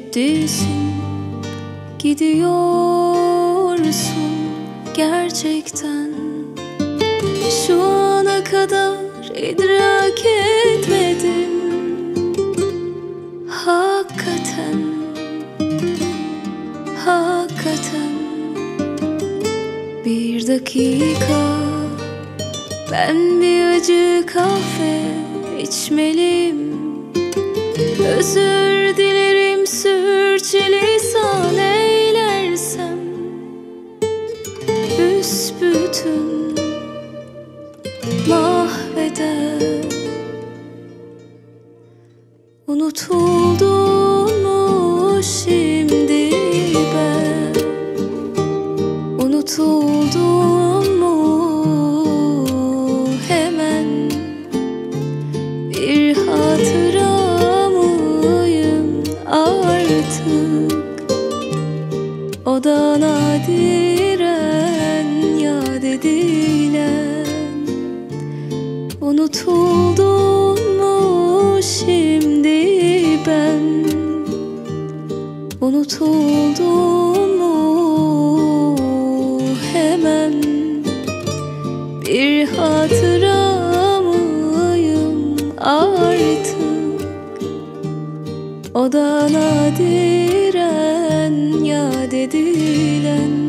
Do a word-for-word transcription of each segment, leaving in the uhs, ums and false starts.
ciddisin, gidiyorsun gerçekten. Şu ana kadar idrak etmedim hakikaten, hakikaten. Bir dakika, ben bir acı kahve içmeliyim. Özür dilerim sürçülisan eylersem, büsbütün mahveder. Unutuldun mu şimdi ben? Unutuldun mu hemen? Bir hatıra mıyım artık? O da nadiren yad edilen. Unutuldun mu şimdi ben? Unutuldun mu hemen? Bir hatıra mıyım artık? O da nadiren yad edilen.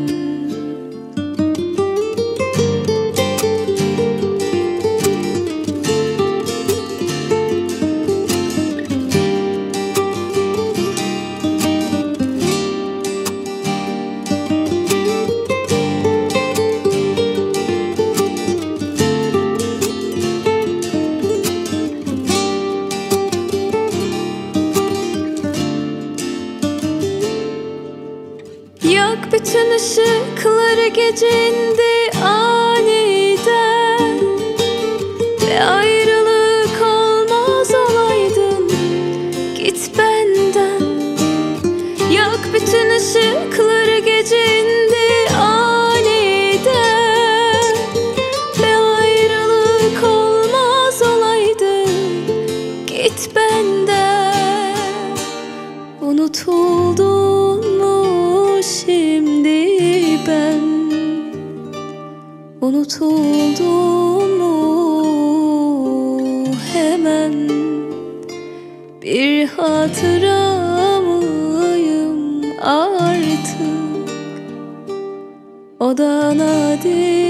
Yak bütün ışıkları gecindi aniden, ve ayrılık olmaz olaydın, git benden. Yak bütün ışıkları gecindi aniden, ve ayrılık olmaz olaydın, git benden. Unutuldun mu şimdi ben? Unutuldun mu hemen? Bir hatıra mıyım artık? O da nadir